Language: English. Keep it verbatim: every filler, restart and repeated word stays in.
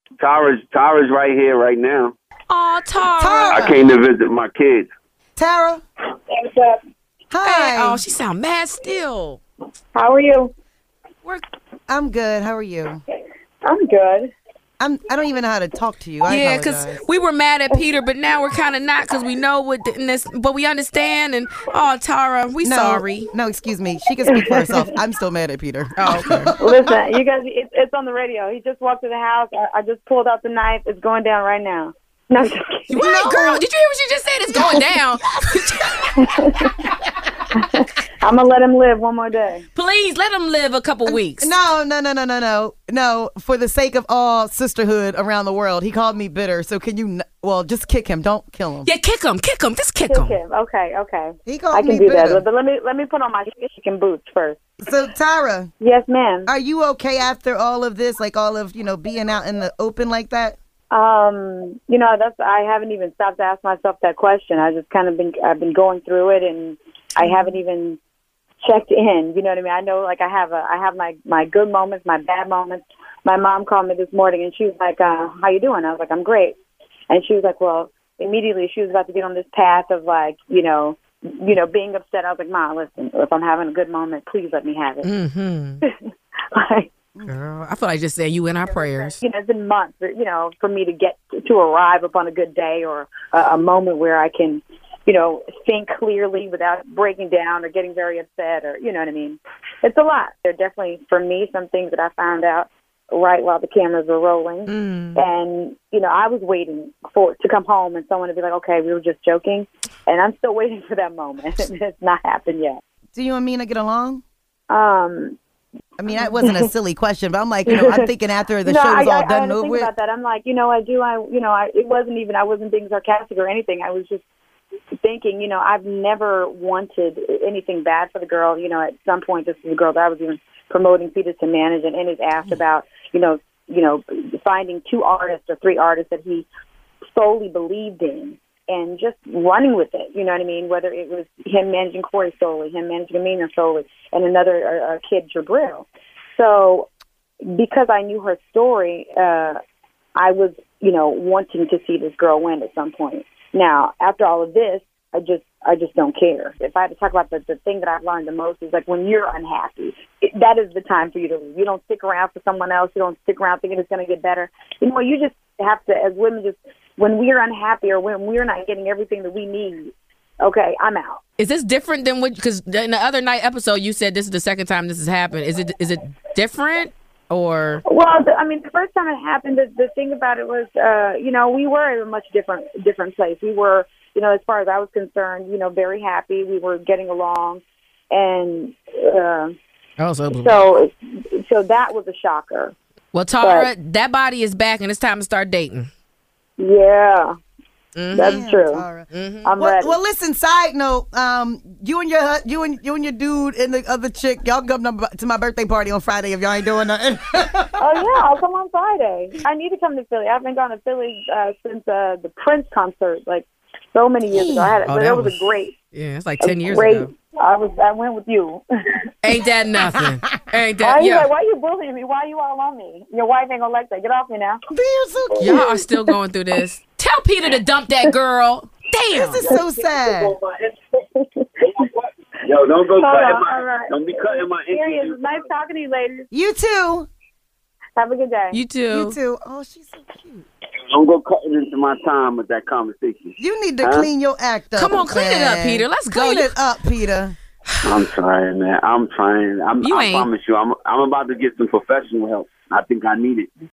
Tara's Tara's right here right now. Oh, Tara. Tara. I came to visit my kids. Tara. What's up? Hi. Hey, oh, she sound mad still. How are you? We're, I'm good. How are you? I'm good. I'm. I don't even know how to talk to you. I yeah, because apologize. we were mad at Peter, but now we're kind of not because we know what the, and this, but we understand. And oh, Tara, we no, sorry. No, excuse me. She can speak for herself. I'm still mad at Peter. Oh, okay. Listen, you guys, it's, it's on the radio. He just walked to the house. I, I just pulled out the knife. It's going down right now. No, I'm just kidding. Wait, No. girl, did you hear what she just said? It's going down. I'm gonna let him live one more day. Please let him live a couple weeks. No, no, no, no, no, no, no. For the sake of all sisterhood around the world, he called me bitter. So can you? N- well, just kick him. Don't kill him. Yeah, kick him, kick him, just kick Kick him. him. Okay, okay. He called I can me do bitter. that. But let me let me put on my chicken boots first. So Tara, Yes, ma'am. are you okay after all of this? Like all of you know being out in the open like that? Um, you know, that's I haven't even stopped to ask myself that question. I just kind of been I've been going through it, and I haven't even checked in. You know what I mean? I know, like I have a I have my my good moments, my bad moments. My mom called me this morning, and she was like, uh, "How you doing?" I was like, "I'm great," and she was like, "Well." Immediately, she was about to get on this path of like, you know, you know, being upset. I was like, "Mom, listen, if I'm having a good moment, please let me have it." Mm-hmm. like, Girl, I feel like just saying you in our prayers. you know, it's been months, you know, for me to get to arrive upon a good day or a, a moment where I can, you know, think clearly without breaking down or getting very upset or, you know what I mean? It's a lot. There are definitely, for me, some things that I found out right while the cameras were rolling. Mm. And, you know, I was waiting for to come home and someone to be like, okay, we were just joking. And I'm still waiting for that moment. It's not happened yet. Do you and Mina get along? Um, I mean, that wasn't a silly question, but I'm like, you know, I'm thinking after the no, show was I, all I, done I and had to over think with. about that. I'm like, you know, I do. I, you know, I. It wasn't even. I wasn't being sarcastic or anything. I was just thinking, you know, I've never wanted anything bad for the girl. You know, at some point, this is a girl that I was even promoting Peter to manage, and, and is asked about, you know, you know, finding two artists or three artists that he solely believed in. And just running with it, you know what I mean? Whether it was him managing Corey solely, him managing Amina solely, and another uh, uh, kid, Jabril. So because I knew her story, uh, I was, you know, wanting to see this girl win at some point. Now, after all of this, I just I just don't care. If I had to talk about the, the thing that I've learned the most is, like, when you're unhappy, it, that is the time for you to leave. You don't stick around for someone else. You don't stick around thinking it's going to get better. You know, you just have to, as women, just when we're unhappy or when we're not getting everything that we need, okay, I'm out. Is this different than what? Because in the other night episode, you said this is the second time this has happened. Is it is it different or? Well, the, I mean, the first time it happened, the, the thing about it was, uh, you know, we were in a much different different place. We were, you know, as far as I was concerned, you know, very happy. We were getting along, and uh, Oh, so, so so that was a shocker. well, Tara, that body is back, and it's time to start dating. Yeah, Mm-hmm. that's Damn, true. Tara. Mm-hmm. I'm Well, ready. well, listen. Side note, um, you and your hu- you and you and your dude and the other chick, y'all come to to my birthday party on Friday if y'all ain't doing nothing. Oh yeah, I'll come on Friday. I need to come to Philly. I've been going to Philly uh, since uh, the Prince concert, like so many years ago. I had, Oh, but that it was, was- a great, Yeah, it's like a ten years great. ago. I was. I went with you. Ain't that nothing? Ain't Why that? you Yeah. like, why you bullying me? Why you all on me? Your wife ain't gonna like that. Get off me now. You're so cute. Y'all are still going through this. Tell Peter to dump that girl. Damn. This is so sad. Yo, don't go Hold cutting on, my, all right. don't be cutting my Serious. interview. It's nice talking to you, ladies. You too. Have a good day. You too. You too. Oh, she's so cute. Don't go cutting into my time with that conversation. You need to Huh? clean your act up. Come on, clean it up, man. Peter. Let's go. Clean You- it up, Peter. I'm trying, man. I'm trying. I'm, You I ain't. promise you, I'm I'm about to get some professional help. I think I need it.